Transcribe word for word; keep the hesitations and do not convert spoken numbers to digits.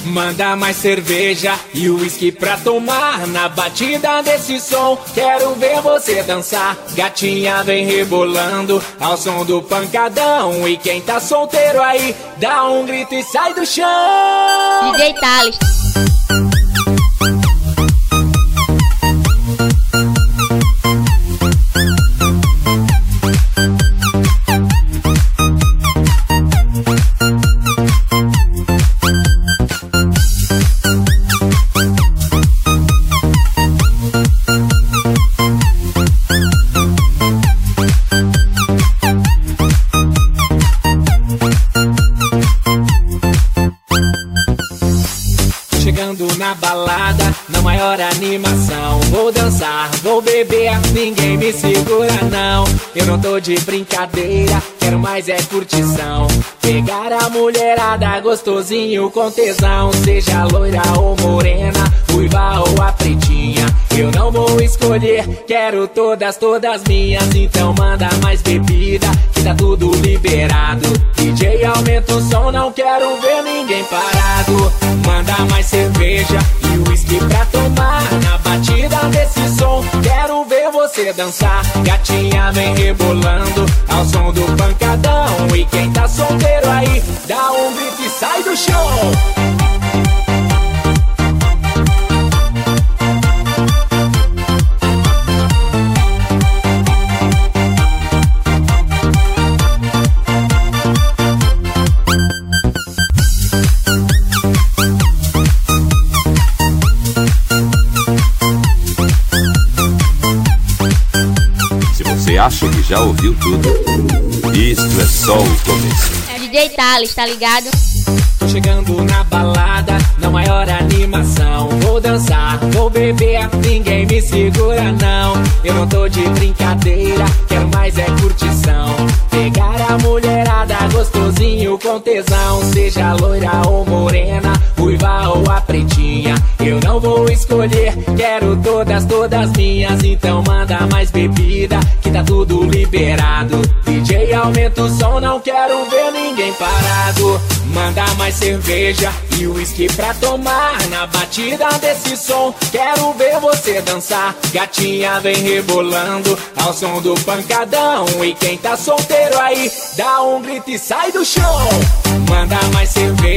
Manda mais cerveja e uísque pra tomar. Na batida desse som, quero ver você dançar. Gatinha vem rebolando ao som do pancadão. E quem tá solteiro aí, dá um grito e sai do chão. D J Thales. Chegando na balada, na maior animação. Vou dançar, vou beber, ninguém me segura não. Eu não tô de brincadeira, quero mais é curtição. Pegar a mulherada gostosinho com tesão. Seja loira ou morena, ruiva ou a pretinha, eu não vou escolher, quero todas, todas minhas. Então manda mais bebida, que tá tudo liberado. D J aumenta o som, não quero ver ninguém parado. Manda mais cerveja e uísque pra tomar. Na batida desse som, quero ver você dançar. Gatinha vem rebolando ao som do pancadão. E quem tá solteiro aí, dá um grito e sai do chão. Você acha que já ouviu tudo? Isto é só o começo. É D J Thales, tá ligado? Tô chegando na balada, na maior animação. Vou dançar, vou beber, ninguém me segura não. Eu não tô de brincadeira, quero mais é curtição. Pegar a mulherada gostosinho com tesão. Seja loira ou morena, ruiva ou a pretinha, eu não vou escolher, quero todas, todas minhas. Então manda mais bebida, que tá tudo liberado. D J aumenta o som, não quero ver ninguém parado. Manda mais cerveja e uísque pra tomar. Na batida desse som, quero ver você dançar. Gatinha vem rebolando ao som do pancadão. E quem tá solteiro aí, dá um grito e sai do chão. Manda mais cerveja